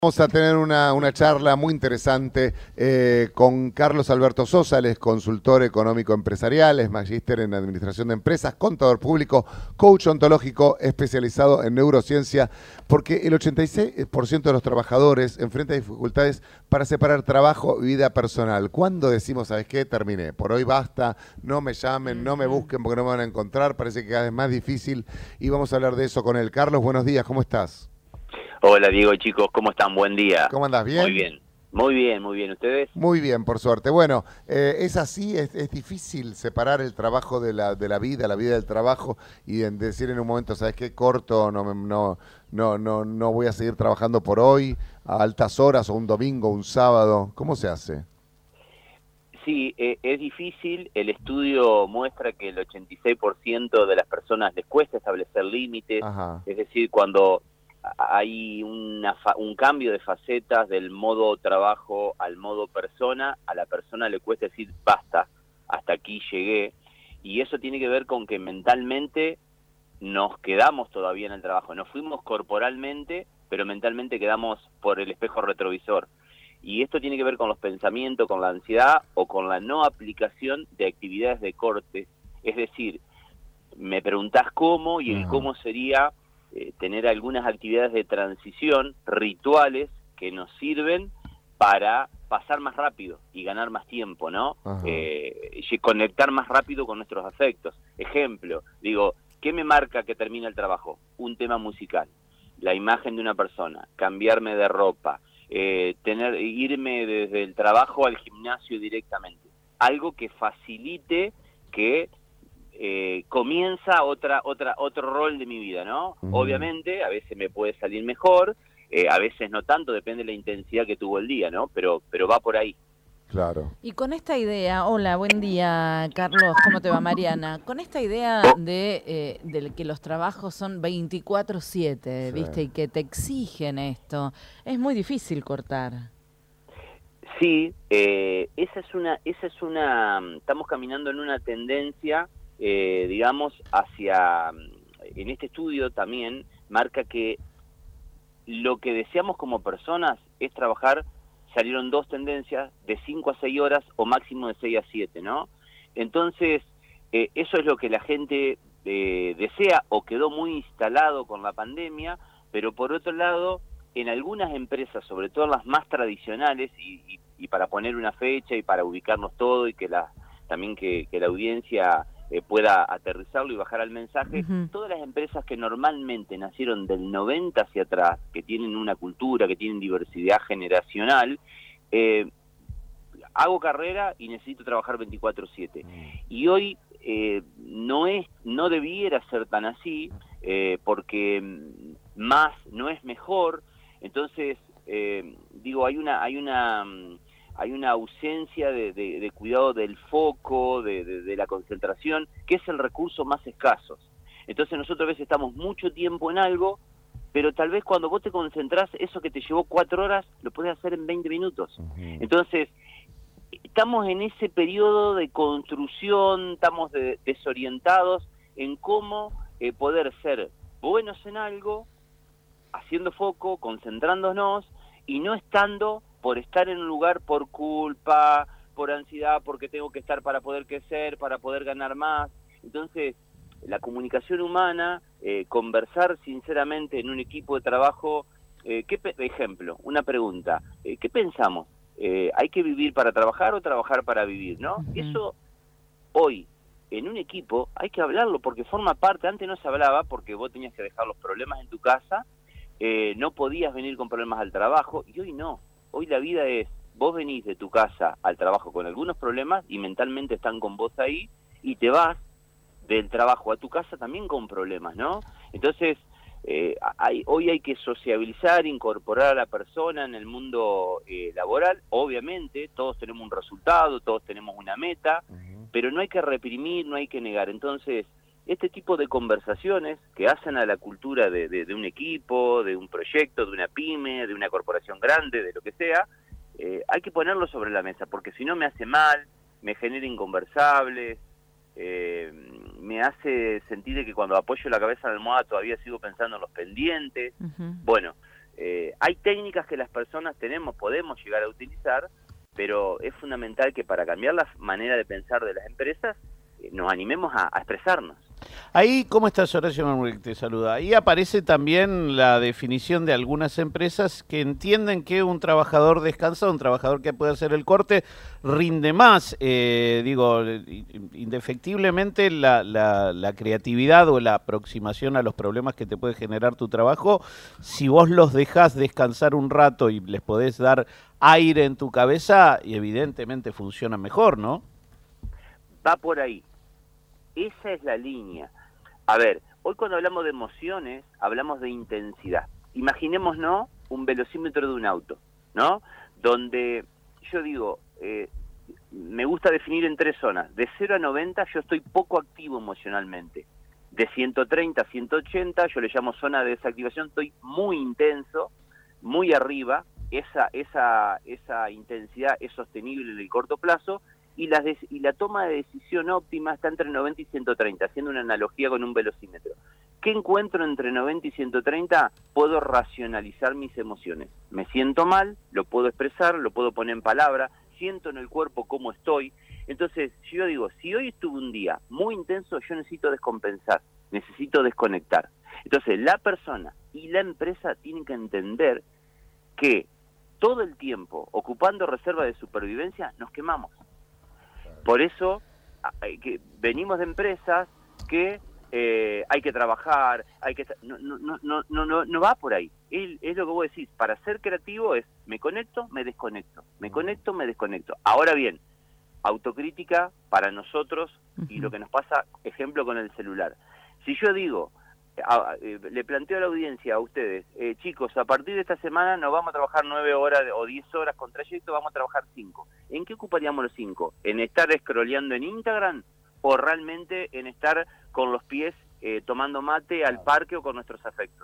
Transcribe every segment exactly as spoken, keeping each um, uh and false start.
Vamos a tener una, una charla muy interesante eh, con Carlos Alberto Sosa, él es consultor económico empresarial, es magíster en administración de empresas, contador público, coach ontológico especializado en neurociencia, porque el ochenta y seis por ciento de los trabajadores enfrenta dificultades para separar trabajo y vida personal. ¿Cuándo decimos, sabes qué, terminé? Por hoy basta, no me llamen, no me busquen porque no me van a encontrar, parece que cada vez es más difícil y vamos a hablar de eso con él. Carlos, buenos días, ¿cómo estás? Hola Diego, chicos, ¿cómo están? Buen día. ¿Cómo andás? ¿Bien? Muy bien, muy bien, muy bien. ¿Ustedes? Muy bien, por suerte. Bueno, eh, es así, es, es difícil separar el trabajo de la, de la vida, la vida del trabajo y en decir en un momento, ¿sabes qué? Corto, no, me- no, no, no, no voy a seguir trabajando por hoy, a altas horas, o un domingo, un sábado. ¿Cómo se hace? Sí, eh, es difícil. El estudio muestra que el ochenta y seis por ciento de las personas les cuesta establecer límites. Ajá. Es decir, cuando hay una fa- un cambio de facetas del modo trabajo al modo persona, a la persona le cuesta decir basta, hasta aquí llegué. Y eso tiene que ver con que mentalmente nos quedamos todavía en el trabajo. Nos fuimos corporalmente, pero mentalmente quedamos por el espejo retrovisor. Y esto tiene que ver con los pensamientos, con la ansiedad o con la no aplicación de actividades de corte. Es decir, me preguntás cómo, y el Ajá. cómo sería eh, tener algunas actividades de transición, rituales, que nos sirven para pasar más rápido y ganar más tiempo, ¿no? Ajá. Eh, y conectar más rápido con nuestros afectos. Ejemplo, digo, ¿qué me marca que termina el trabajo? Un tema musical, la imagen de una persona, cambiarme de ropa, eh, tener irme desde el trabajo al gimnasio directamente. Algo que facilite que eh, comienza otra otra otro rol de mi vida, ¿no? Ujú. Obviamente, a veces me puede salir mejor, eh, a veces no tanto, depende de la intensidad que tuvo el día, ¿no? Pero pero va por ahí. Claro. Y con esta idea, hola, buen día, Carlos, ¿cómo te va, Mariana? Con esta idea Oh, de, eh, de que los trabajos son veinticuatro siete, Sí. ¿viste? Y que te exigen esto, es muy difícil cortar. sí, eh, esa es una esa es una estamos caminando en una tendencia, eh, digamos, hacia, en este estudio también marca que lo que deseamos como personas es trabajar. Salieron dos tendencias, de cinco a seis horas o máximo de seis a siete, ¿no? Entonces, eh, eso es lo que la gente eh, desea o quedó muy instalado con la pandemia, pero por otro lado, en algunas empresas, sobre todo las más tradicionales, y, y, y para poner una fecha y para ubicarnos todo y que la también que, que la audiencia eh, pueda aterrizarlo y bajar al mensaje, Ujú. todas las empresas que normalmente nacieron del noventa hacia atrás, que tienen una cultura, que tienen diversidad generacional, eh, hago carrera y necesito trabajar veinticuatro siete. Y hoy eh, no es, no debiera ser tan así, eh, porque más no es mejor. Entonces, eh, digo, hay una, hay una, hay una ausencia de, de, de cuidado del foco, de, de, de la concentración, que es el recurso más escaso. Entonces nosotros a veces estamos mucho tiempo en algo, pero tal vez cuando vos te concentrás, eso que te llevó cuatro horas, lo podés hacer en veinte minutos. Ujú. Entonces, estamos en ese periodo de construcción, estamos de, desorientados en cómo eh, poder ser buenos en algo, haciendo foco, concentrándonos y no estando por estar en un lugar por culpa, por ansiedad, porque tengo que estar para poder crecer, para poder ganar más. Entonces, la comunicación humana, eh, conversar sinceramente en un equipo de trabajo, eh, ¿qué pe- ejemplo? Una pregunta, eh, ¿qué pensamos? Eh, ¿hay que vivir para trabajar o trabajar para vivir, no? Ujú. Eso hoy, en un equipo, hay que hablarlo porque forma parte. Antes no se hablaba porque vos tenías que dejar los problemas en tu casa, eh, no podías venir con problemas al trabajo, y hoy no. Hoy la vida es, vos venís de tu casa al trabajo con algunos problemas y mentalmente están con vos ahí, y te vas del trabajo a tu casa también con problemas, ¿no? Entonces, eh, hay, hoy hay que sociabilizar, incorporar a la persona en el mundo eh, laboral. Obviamente, todos tenemos un resultado, todos tenemos una meta, Ujú. pero no hay que reprimir, no hay que negar. Entonces, este tipo de conversaciones que hacen a la cultura de, de, de un equipo, de un proyecto, de una pyme, de una corporación grande, de lo que sea, eh, hay que ponerlo sobre la mesa, porque si no me hace mal, me genera inconversables, eh, me hace sentir que cuando apoyo la cabeza en la almohada todavía sigo pensando en los pendientes. Ujú. Bueno, eh, hay técnicas que las personas tenemos, podemos llegar a utilizar, pero es fundamental que para cambiar la manera de pensar de las empresas, eh, nos animemos a, a expresarnos. Ahí, ¿cómo estás, Horacio Manuel? Te saluda. Ahí aparece también la definición de algunas empresas que entienden que un trabajador descansado, un trabajador que puede hacer el corte, rinde más. Eh, digo, indefectiblemente la, la, la creatividad o la aproximación a los problemas que te puede generar tu trabajo, si vos los dejás descansar un rato y les podés dar aire en tu cabeza, y evidentemente funciona mejor, ¿no? Va por ahí. Esa es la línea. A ver, hoy cuando hablamos de emociones, hablamos de intensidad. Imaginémonos un velocímetro de un auto, ¿no? Donde yo digo, eh, me gusta definir en tres zonas. De cero a noventa yo estoy poco activo emocionalmente. De ciento treinta a ciento ochenta, yo le llamo zona de desactivación, estoy muy intenso, muy arriba. Esa, esa, esa intensidad es sostenible en el corto plazo. Y la, y la toma de decisión óptima está entre noventa y ciento treinta, haciendo una analogía con un velocímetro. ¿Qué encuentro entre noventa y ciento treinta? Puedo racionalizar mis emociones. Me siento mal, lo puedo expresar, lo puedo poner en palabra, siento en el cuerpo cómo estoy. Entonces, yo digo, si hoy estuve un día muy intenso, yo necesito descompensar, necesito desconectar. Entonces, la persona y la empresa tienen que entender que todo el tiempo, ocupando reserva de supervivencia, nos quemamos. Por eso que venimos de empresas que eh, hay que trabajar, hay que no no no no no no va por ahí. Es, es lo que vos decís, para ser creativo es me conecto, me desconecto, me conecto, me desconecto. Ahora bien, autocrítica para nosotros y lo que nos pasa, ejemplo con el celular. Si yo digo, a, eh, le planteo a la audiencia, a ustedes, eh, chicos, a partir de esta semana no vamos a trabajar nueve horas o diez horas con trayecto, vamos a trabajar cinco. ¿En qué ocuparíamos los cinco? ¿En estar scrolleando en Instagram o realmente en estar con los pies eh, tomando mate al parque o con nuestros afectos?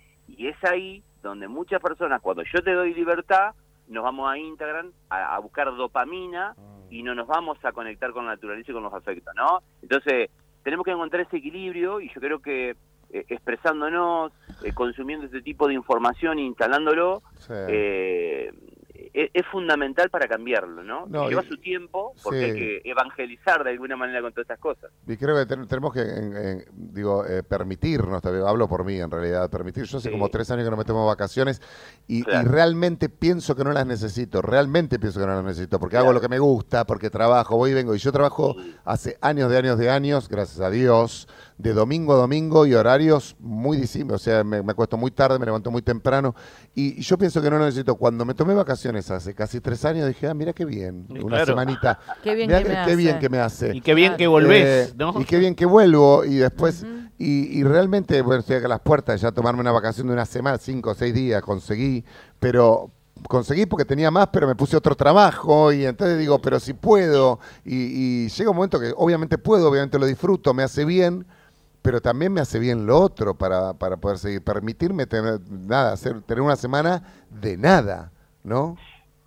Y es ahí donde muchas personas, cuando yo te doy libertad, nos vamos a Instagram a, a buscar dopamina y no nos vamos a conectar con la naturaleza y con los afectos, ¿no? Entonces, tenemos que encontrar ese equilibrio y yo creo que Eh, expresándonos, eh, consumiendo este tipo de información e instalándolo, sí. eh, es, es fundamental para cambiarlo, ¿no? no Lleva y, su tiempo, porque sí. hay que evangelizar de alguna manera con todas estas cosas. Y creo que ten, tenemos que, en, en, digo, eh, permitirnos, hablo por mí en realidad, permitir, yo hace sí. como tres años que no me tomo vacaciones y, claro. y realmente pienso que no las necesito, realmente pienso que no las necesito, porque claro. hago lo que me gusta, porque trabajo, voy y vengo, y yo trabajo sí. hace años de años de años, gracias a Dios, de domingo a domingo y horarios muy distintos, o sea, me, me acuesto muy tarde, me levanto muy temprano, y, y yo pienso que no lo necesito. Cuando me tomé vacaciones hace casi tres años, dije, ah, mira qué bien, sí, una claro. semanita, qué bien, mirá que, que, me qué hace. bien que me hace. Y qué bien que volvés, eh, ¿no? Y qué bien que vuelvo, y después, uh-huh. y, y realmente, bueno, estoy acá a las puertas, ya tomarme una vacación de una semana, cinco o seis días, conseguí, pero... conseguí porque tenía más, pero me puse otro trabajo y entonces digo, pero si puedo, y, y llega un momento que obviamente puedo, obviamente lo disfruto, me hace bien, pero también me hace bien lo otro para, para poder seguir, permitirme tener nada, hacer, tener una semana de nada, ¿no?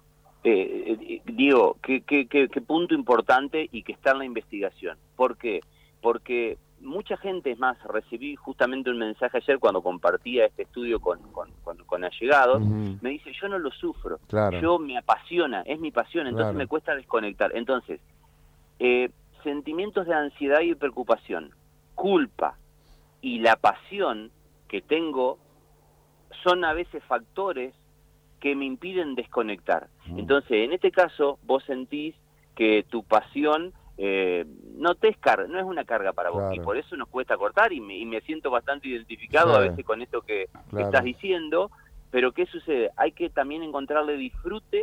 Eh, eh, digo, qué, qué, qué, qué punto importante y que está en la investigación. ¿Por qué? Porque mucha gente, es más, recibí justamente un mensaje ayer cuando compartía este estudio con, con, con, con allegados, uh-huh. me dice, yo no lo sufro, claro. yo me apasiona, es mi pasión, entonces claro. me cuesta desconectar. Entonces, eh, sentimientos de ansiedad y preocupación, culpa y la pasión que tengo son a veces factores que me impiden desconectar. Uh-huh. Entonces, en este caso, vos sentís que tu pasión Eh, no te es car no es una carga para vos, claro. y por eso nos cuesta cortar, y me, y me siento bastante identificado sí. a veces con esto que, claro. que estás diciendo, pero ¿qué sucede? Hay que también encontrarle disfrute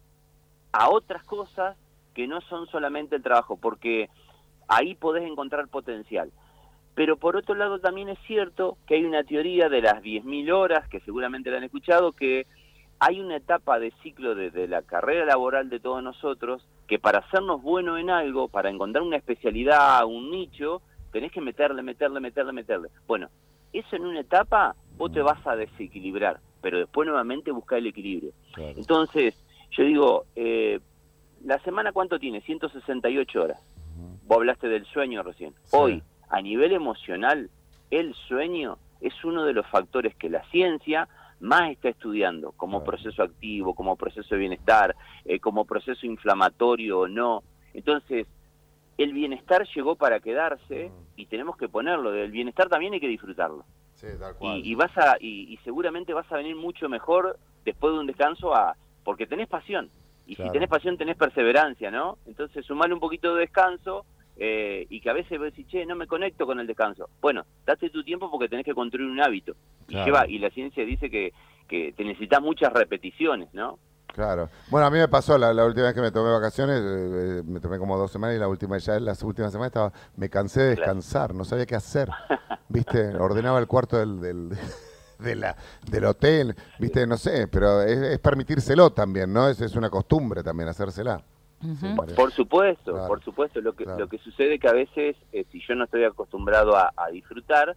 a otras cosas que no son solamente el trabajo, porque ahí podés encontrar potencial. Pero por otro lado también es cierto que hay una teoría de las diez mil horas, que seguramente la han escuchado, que hay una etapa de ciclo de, de la carrera laboral de todos nosotros que para hacernos buenos en algo, para encontrar una especialidad, un nicho, tenés que meterle, meterle, meterle, meterle. Bueno, eso en una etapa vos te vas a desequilibrar, pero después nuevamente buscar el equilibrio. Claro. Entonces, yo digo, eh, ¿la semana cuánto tiene? ciento sesenta y ocho horas. Uh-huh. Vos hablaste del sueño recién. Sí. Hoy, a nivel emocional, el sueño es uno de los factores que la ciencia más está estudiando como Claro. proceso activo, como proceso de bienestar, eh, como proceso inflamatorio o no. Entonces, el bienestar llegó para quedarse Mm. y tenemos que ponerlo. El bienestar también hay que disfrutarlo. Sí, tal cual. Y, y vas a y, y seguramente vas a venir mucho mejor después de un descanso a porque tenés pasión. Y Claro. si tenés pasión tenés perseverancia, ¿no? Entonces sumale un poquito de descanso eh, y que a veces vos decís, che, no me conecto con el descanso. Bueno, date tu tiempo porque tenés que construir un hábito. Claro. Y lleva y la ciencia dice que, que te necesitas muchas repeticiones, ¿no? Claro. Bueno, a mí me pasó la, la última vez que me tomé vacaciones, eh, me tomé como dos semanas y la última ya las últimas semanas estaba, me cansé de Claro. descansar, no sabía qué hacer. Viste, ordenaba el cuarto del, del, de la, del hotel, viste, no sé, pero es, es permitírselo también, ¿no? Es, es una costumbre también hacérsela. Ujú. Sí, María. Por supuesto, Claro. por supuesto. Lo que Claro. lo que sucede es que a veces, eh, si yo no estoy acostumbrado a, a disfrutar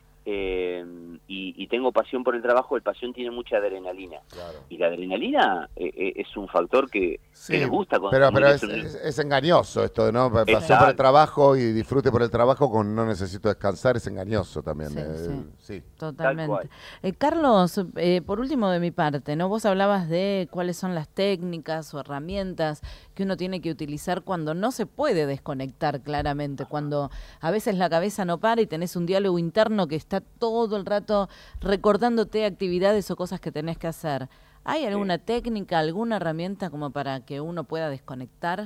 eh, y, y tengo pasión por el trabajo, el pasión tiene mucha adrenalina. Claro. Y la adrenalina eh, eh, es un factor que, Sí, que les gusta pero, consumir. pero Es es, un- es- es engañoso esto, ¿no? Pa- Pasión Exacto. por el trabajo y disfrute por el trabajo con no necesito descansar, es engañoso también. Sí, eh, sí. sí. Totalmente. cual. Eh, Carlos, eh, por último de mi parte, ¿no? Vos hablabas de cuáles son las técnicas o herramientas que uno tiene que utilizar cuando no se puede desconectar claramente, cuando a veces la cabeza no para y tenés un diálogo interno que está todo el rato recordándote actividades o cosas que tenés que hacer. ¿Hay alguna técnica, alguna herramienta como para que uno pueda desconectar?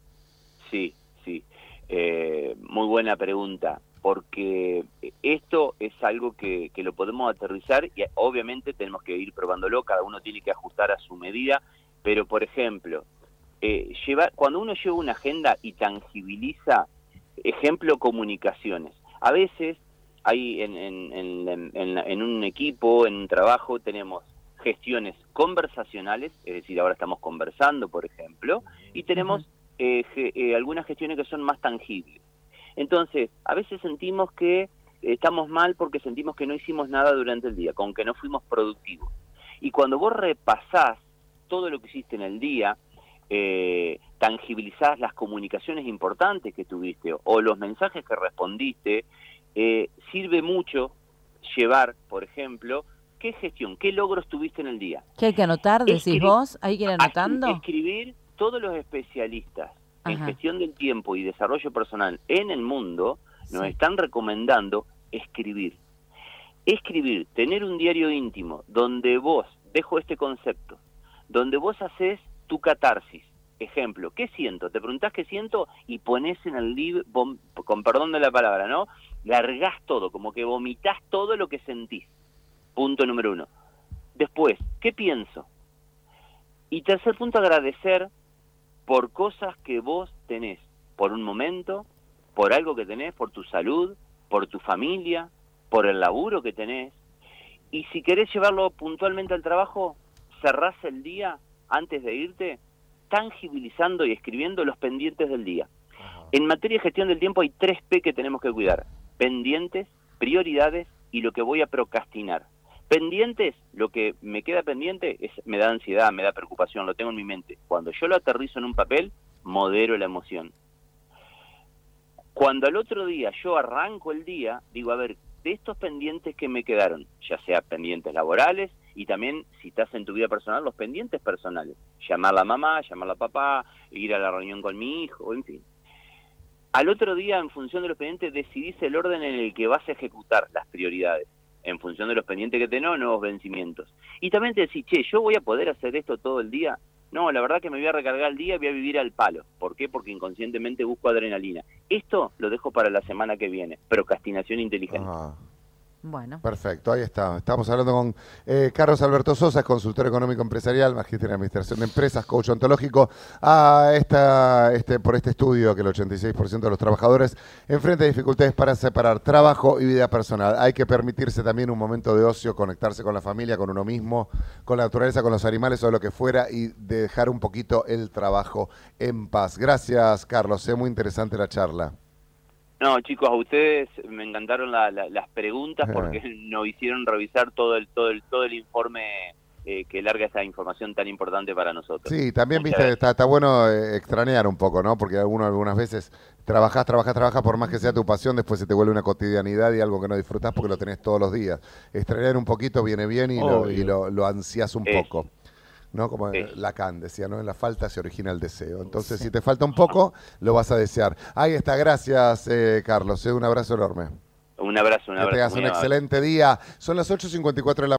Sí, sí. Eh, muy buena pregunta, porque esto es algo que, que lo podemos aterrizar y obviamente tenemos que ir probándolo, cada uno tiene que ajustar a su medida, pero por ejemplo, eh, lleva, cuando uno lleva una agenda y tangibiliza, ejemplo, comunicaciones. A veces hay en, en, en, en, en un equipo, en un trabajo, tenemos gestiones conversacionales, es decir, ahora estamos conversando, por ejemplo, y tenemos eh, ge, eh, algunas gestiones que son más tangibles. Entonces, a veces sentimos que estamos mal porque sentimos que no hicimos nada durante el día, con que no fuimos productivos. Y cuando vos repasás todo lo que hiciste en el día, eh, tangibilizás las comunicaciones importantes que tuviste o los mensajes que respondiste, eh, sirve mucho llevar, por ejemplo, qué gestión, qué logros tuviste en el día. ¿Qué hay que anotar, decís Escri vos? ¿Hay que ir anotando? Escribir, todos los especialistas en Ajá. gestión del tiempo y desarrollo personal en el mundo nos Sí. están recomendando escribir. Escribir, tener un diario íntimo donde vos, dejo este concepto, donde vos haces tu catarsis. Ejemplo, ¿qué siento? Te preguntás qué siento y ponés en el libro, con perdón de la palabra, ¿no? Largás todo, como que vomitás todo lo que sentís. Punto número uno. Después, ¿qué pienso? Y tercer punto, agradecer por cosas que vos tenés, por un momento, por algo que tenés, por tu salud, por tu familia, por el laburo que tenés. Y si querés llevarlo puntualmente al trabajo, cerrás el día antes de irte, tangibilizando y escribiendo los pendientes del día. Ajá. En materia de gestión del tiempo hay tres P que tenemos que cuidar: pendientes, prioridades y lo que voy a procrastinar. Pendientes, lo que me queda pendiente es, me da ansiedad, me da preocupación, lo tengo en mi mente. Cuando yo lo aterrizo en un papel, modero la emoción. Cuando al otro día yo arranco el día, digo, a ver, de estos pendientes que me quedaron, ya sea pendientes laborales y también, si estás en tu vida personal, los pendientes personales. Llamar a la mamá, llamar a la papá, ir a la reunión con mi hijo, en fin. Al otro día, en función de los pendientes, decidís el orden en el que vas a ejecutar las prioridades. En función de los pendientes que tenés, nuevos vencimientos. Y también te decís, che, ¿yo voy a poder hacer esto todo el día? No, la verdad que me voy a recargar el día y voy a vivir al palo. ¿Por qué? Porque inconscientemente busco adrenalina. Esto lo dejo para la semana que viene. Procrastinación inteligente. Ajá. Bueno. Perfecto, ahí está. Estamos hablando con eh, Carlos Alberto Sosa, consultor económico empresarial, magíster en administración de empresas, coach ontológico, a esta, este, por este estudio que el ochenta y seis por ciento de los trabajadores enfrenta dificultades para separar trabajo y vida personal. Hay que permitirse también un momento de ocio, conectarse con la familia, con uno mismo, con la naturaleza, con los animales o lo que fuera y dejar un poquito el trabajo en paz. Gracias, Carlos. Es muy interesante la charla. No, chicos, a ustedes me encantaron la, la, las preguntas porque nos hicieron revisar todo el todo el todo el informe eh, que larga esta información tan importante para nosotros. Sí, también, Muchas viste, está, está bueno eh, extrañar un poco, ¿no? Porque alguno algunas veces trabajás, trabajás, trabajás, por más que sea tu pasión, después se te vuelve una cotidianidad y algo que no disfrutás porque lo tenés todos los días. Extrañar un poquito viene bien y, lo, y lo, lo ansiás un Es. poco. ¿No? Como Es. Lacan decía, ¿no? En la falta se origina el deseo. Entonces, sí. Si te falta un poco, lo vas a desear. Ahí está, gracias, eh, Carlos. Eh, un abrazo enorme. Un abrazo, un abrazo. Que tengas un amable. excelente día. Son las ocho cincuenta y cuatro de la